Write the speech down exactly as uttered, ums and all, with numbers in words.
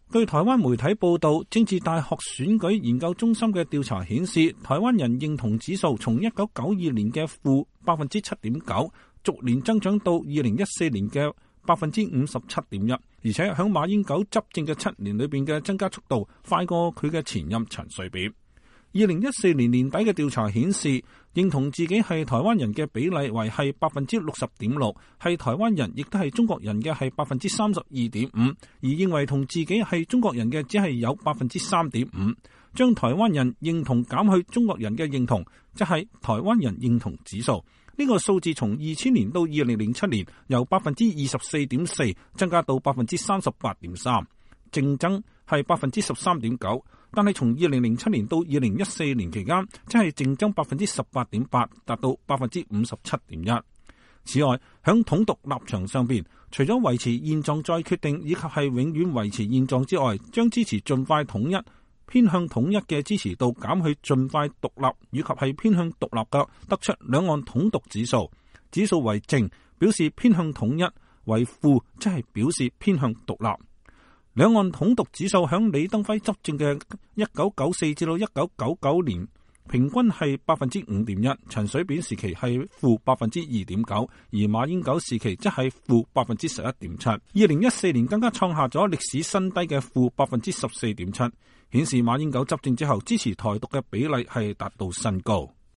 據台灣媒體報道，政治大學選舉研究中心嘅調查顯示，台灣人認同指數從一九九二年嘅負百分之七點九，逐年增長到二零一四年嘅百分之五十七點一，而且響馬英九執政嘅七年裏邊嘅增加速度快過佢嘅前任陳水扁。二零一四年年底嘅調查顯示，認同自己係台灣人嘅比例為係百分之六十點六，係台灣人亦都係中國人嘅係百分之三十二點五，而認為同自己係中國人嘅只係有百分之三點五。將台灣人認同減去中國人嘅認同，即係台灣人認同指數。呢個數字從二千年到二零零七年由百分之二十四點四增加到百分之三十八點三，淨增係百分之十三點九。但係從二零零七年到二零一四年期間，即係淨增百分之十八點八，達到百分之五十七點一。此外，響統獨立場上邊，除咗維持現狀再決定，以及係永遠維持現狀之外，將支持盡快統一、偏向統一嘅支持度減去盡快獨立，以及係偏向獨立嘅，得出兩岸統獨指數。指數為正，表示偏向統一；為負，即係表示偏向獨立。兩岸統獨指數響李登輝執政嘅一九九四至到一九九九年平均係百分之五點一，陳水扁時期係負百分之二點九，而馬英九時期則係負百分之十一點七。二零一四年更加創下咗歷史新低嘅負百分之十四點七，顯示馬英九執政之後支持台獨嘅比例係達到新高。